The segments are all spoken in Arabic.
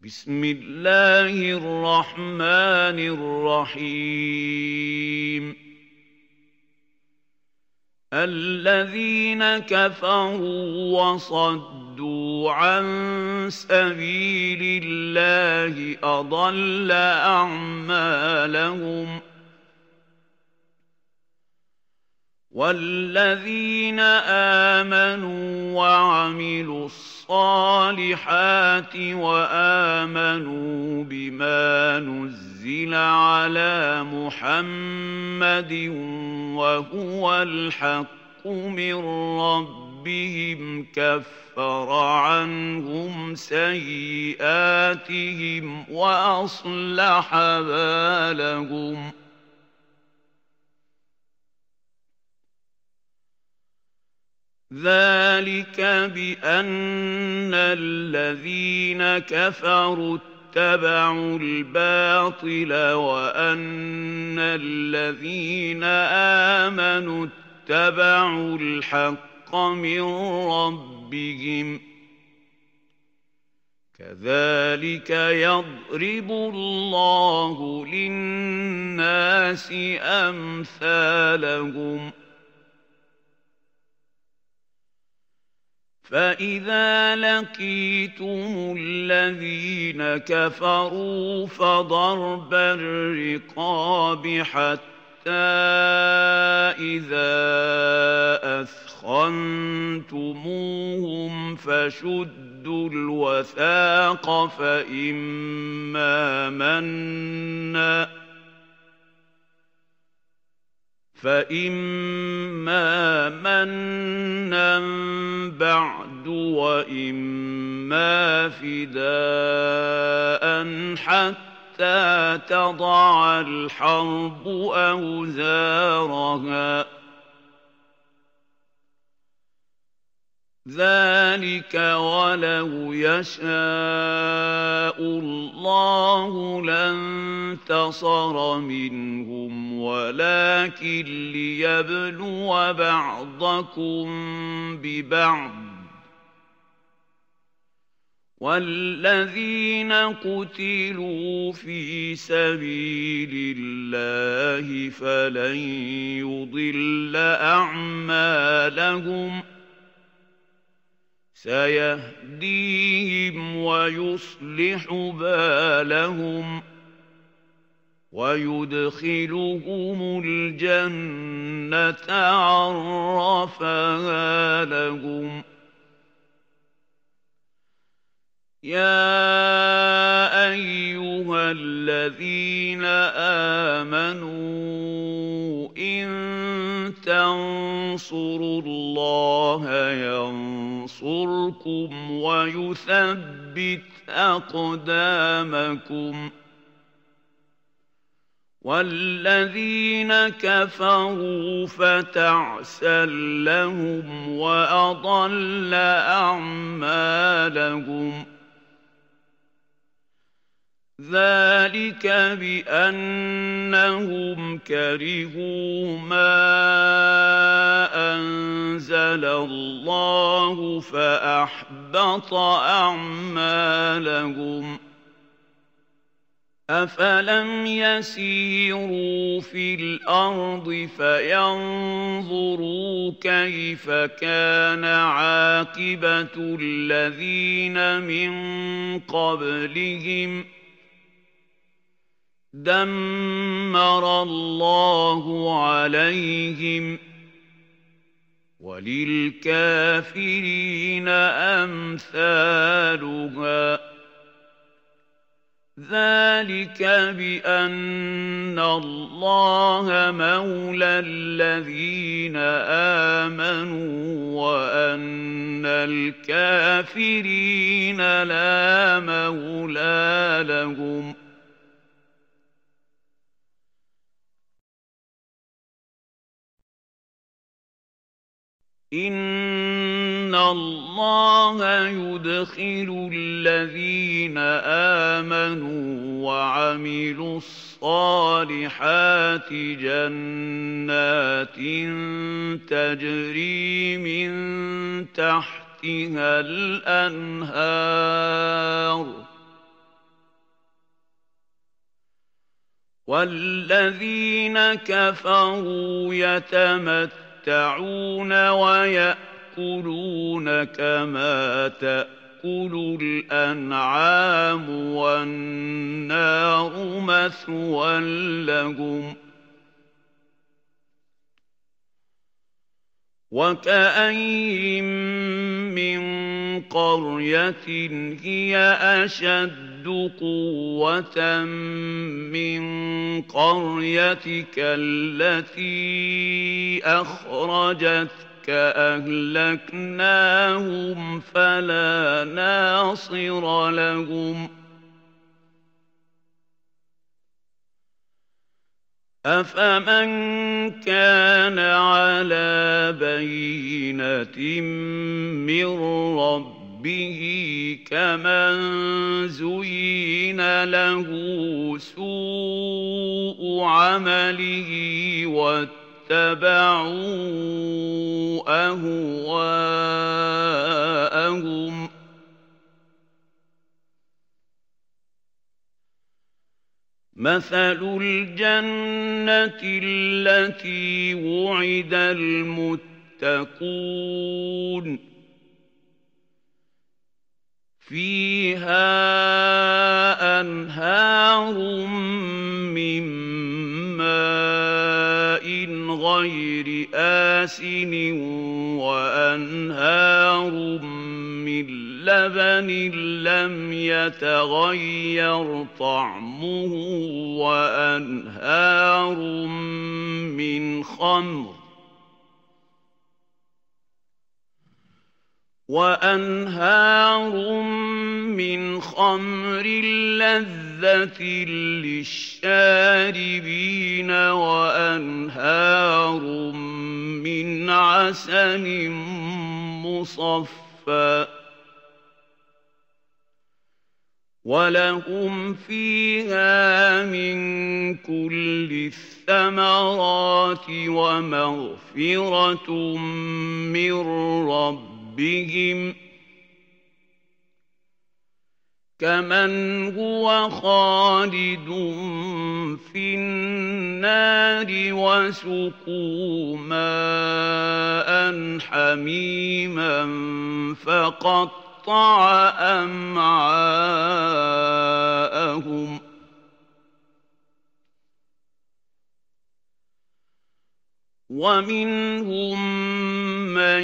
بسم الله الرحمن الرحيم الذين كفروا وصدوا عن سبيل الله أضل أعمالهم والذين آمنوا وعملوا الصالحات وآمنوا بما نزل على محمد وهو الحق من ربهم كفر عنهم سيئاتهم وأصلح بالهم ذلك بأن الذين كفروا اتبعوا الباطل وأن الذين آمنوا اتبعوا الحق من ربهم كذلك يضرب الله للناس أمثالهم فإذا لقيتم الذين كفروا فضرب الرقاب حتى إذا أثخنتموهم فشدوا الوثاق فإما منا بعد وإما فداء حتى تضع الحرب أوزارها ذلك ولو يشاء الله لانتصر منهم ولكن ليبلو بعضكم ببعض والذين قتلوا في سبيل الله فلن يضل أعمالهم سيهديهم ويصلح بالهم ويدخلهم الجنة عرفها لهم يا أيها الذين آمنوا إن تنصروا الله ينصركم ويثبت أقدامكم والذين كفروا فتعسا لهم وأضل أعمالهم ذلك بأنهم كرهوا ما أنزل الله فأحبط أعمالهم أفلم يسيروا في الأرض فينظروا كيف كان عاقبة الذين من قبلهم دمر الله عليهم وللكافرين أمثالها ذلك بأن الله مولى الذين آمنوا وأن الكافرين لا مولى لهم إن الله يدخل الذين آمنوا وعملوا الصالحات جنات تجري من تحتها الأنهار والذين كفروا يتمتعون ويأكلون كما تأكل الأنعام والنار مثوى لهم وكأين من قرية هي أشد قوة من قريتك التي أخرجتك أهلكناهم فلا ناصر لهم أفمن كان على بينة من ربه كمن زين له سوء عمله واتبعوا أهواءهم مثل الجنة التي وعد المتقون فيها أنهار من ماء غير آسن وأنهار من لبن لم يتغير طعمه وأنهار من خمر لذة للشاربين وأنهار من عسل مصفى ولهم فيها من كل الثمرات ومغفرة من ربهم كمن هو خالد في النار وسقوا ماء حميما فقطع أمعاءهم ومنهم من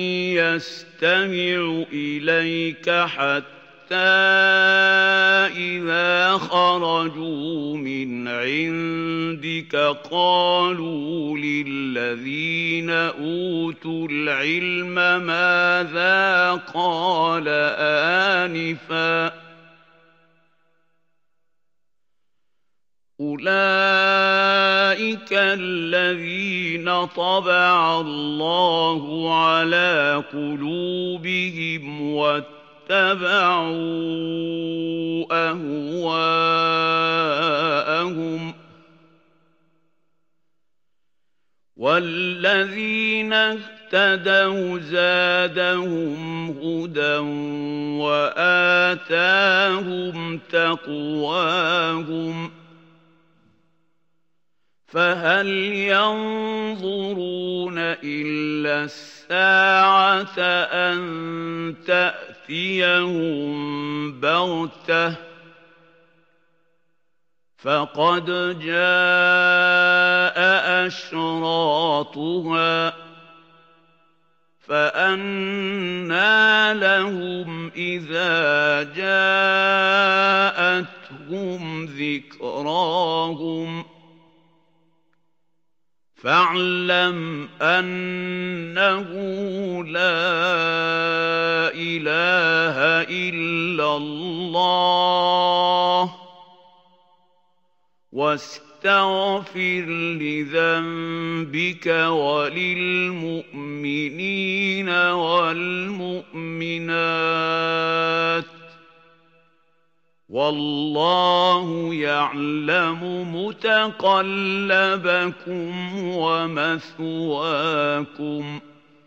يستمع إليك حتى إذا خرجوا من عندك قالوا للذين أوتوا العلم ماذا قال آنفا أولئك الذين طبع الله على قلوبهم واتبعوا أهواءهم والذين اهتدوا زادهم هدى وآتاهم تقواهم فهل ينظرون إلا الساعة أن تأتيهم بغتة فقد جاء أشراطها فأنى لهم إذا جاءتهم ذكراهم فاعلم أنه لا إله إلا الله واستغفر لذنبك وللمؤمنين والمؤمنات والله يعلم متقلبكم ومثواكم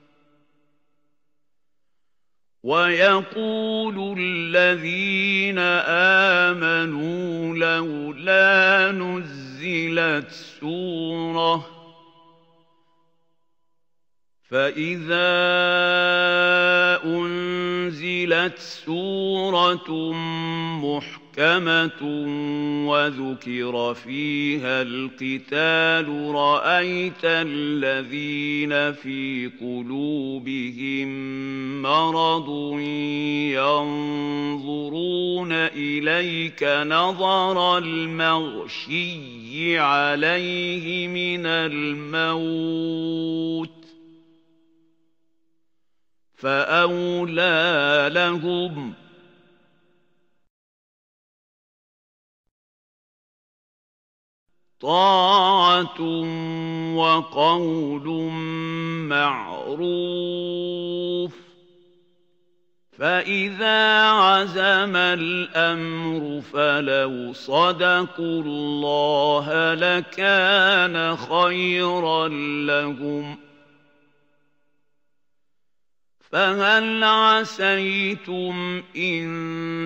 ويقول الذين آمنوا لولا نزل أنزلت سورة محكمة وذكر فيها القتال رأيت الذين في قلوبهم مرض ينظرون إليك نظر المغشي عليه من الموت فأولى لهم طاعة وقول معروف فإذا عزم الأمر فلو صدقوا الله لكان خيرا لهم فهل عسيتم إن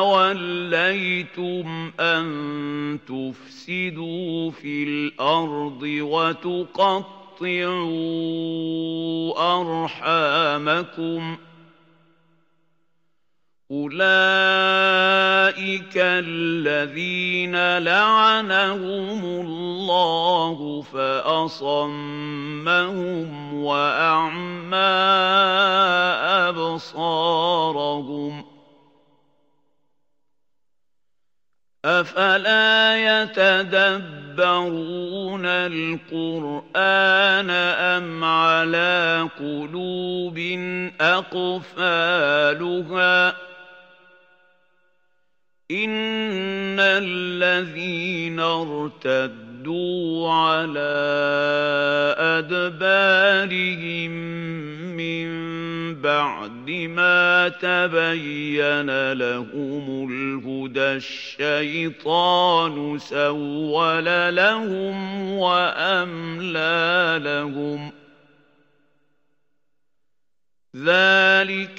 توليتم أن تفسدوا في الأرض وتقطعوا أرحامكم أولئك الذين لعنهم الله فأصمهم وأعمى أبصارهم أفلا يتدبرون القرآن أم على قلوب أقفالها إن الذين ارتدوا على أدبارهم من بعد ما تبين لهم الهدى الشيطان سول لهم وأملى لهم ذلك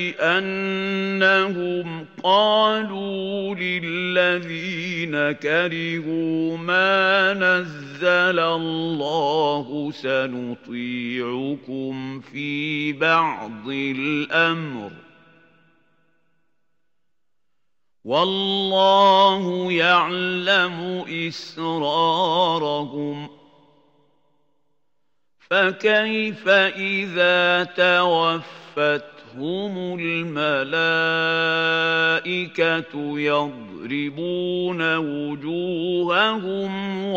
بأنهم قالوا للذين كرهوا ما نزل الله سنطيعكم في بعض الأمر والله يعلم إسرارهم فكيف إذا توفتهم الملائكة يضربون وجوههم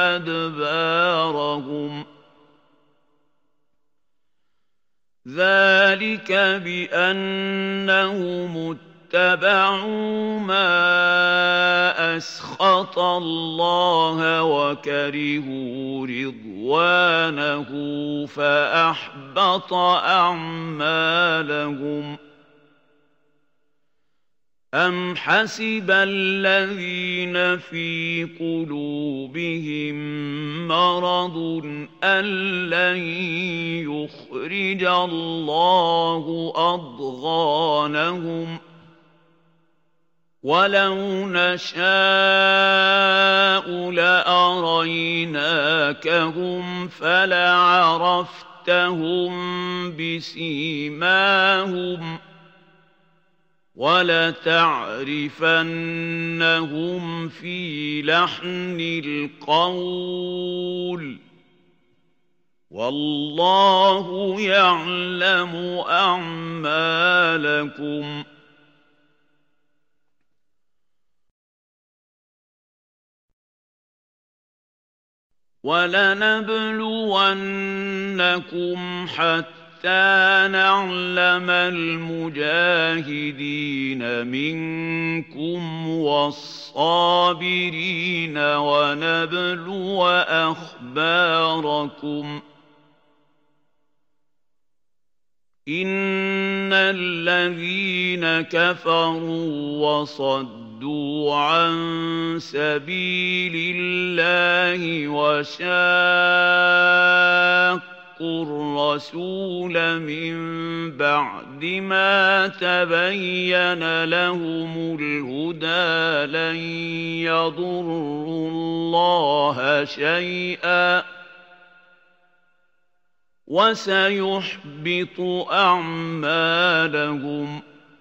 وأدبارهم ذلك بأنهم اتبعوا ما أسخط الله وكرهوا رضوانه فأحبط أعمالهم أم حسب الذين في قلوبهم مرض أن لن يخرج الله أضغانهم ولو نشاء لأريناكهم فلعرفتهم بسيماهم ولتعرفنهم في لحن القول والله يعلم أعمالكم ولنبلونكم حتى نعلم المجاهدين منكم والصابرين ونبلو أخباركم إن الذين كفروا وصدوا عن سبيل الله وشاقوا الرسول من بعد ما تبين لهم الهدى لن يضروا الله شيئا وسيحبط أعمالهم.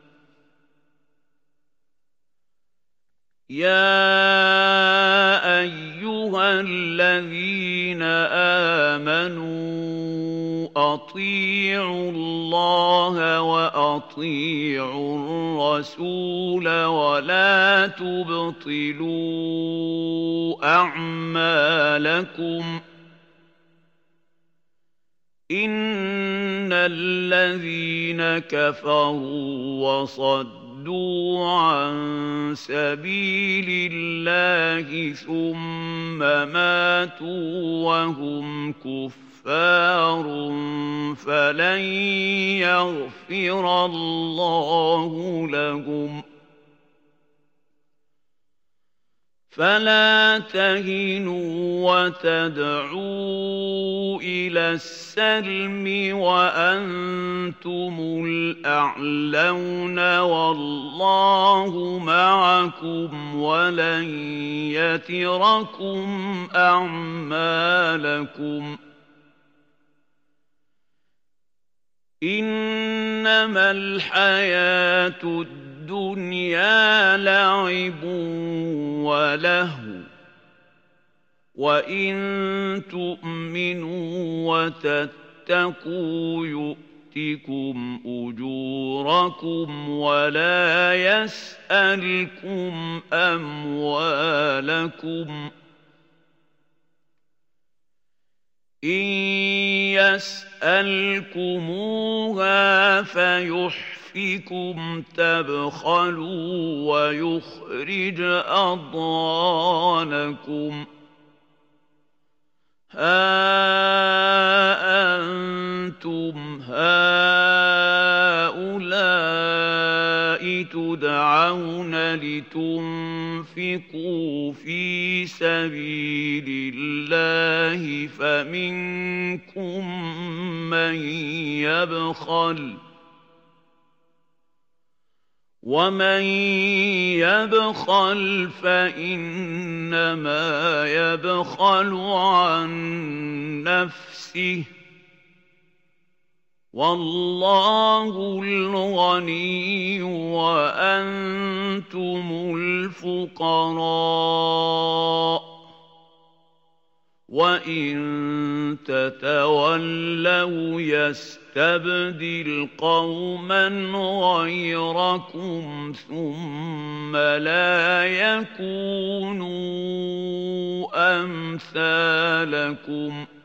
يا أيها الذين آمنوا أطيعوا الله وأطيعوا الرسول ولا تبطلوا أعمالكم إن الذين كفروا وصدوا عن سبيل الله ثم ماتوا وهم كفار فلن يغفر الله لهم. فلا تهنوا وتدعوا إلى السلم وأنتم الأعلون والله معكم ولن يتركم أعمالكم. إنما الحياة الدنيا لعب ولهو وإن تؤمنوا وتتقوا يؤتكم أجوركم ولا يسألكم أموالكم. إن يسألكموها فيحفكم تبخلوا ويخرج أضغانكم. ها أنتم هؤلاء تدعون لتنفقوا في سبيل الله فمنكم من يبخل ومن يبخل فإنما يبخل عن نفسه والله الغني وأنتم الفقراء وإن تتولوا يستبدل قوما غيركم ثم لا يكونوا أمثالكم.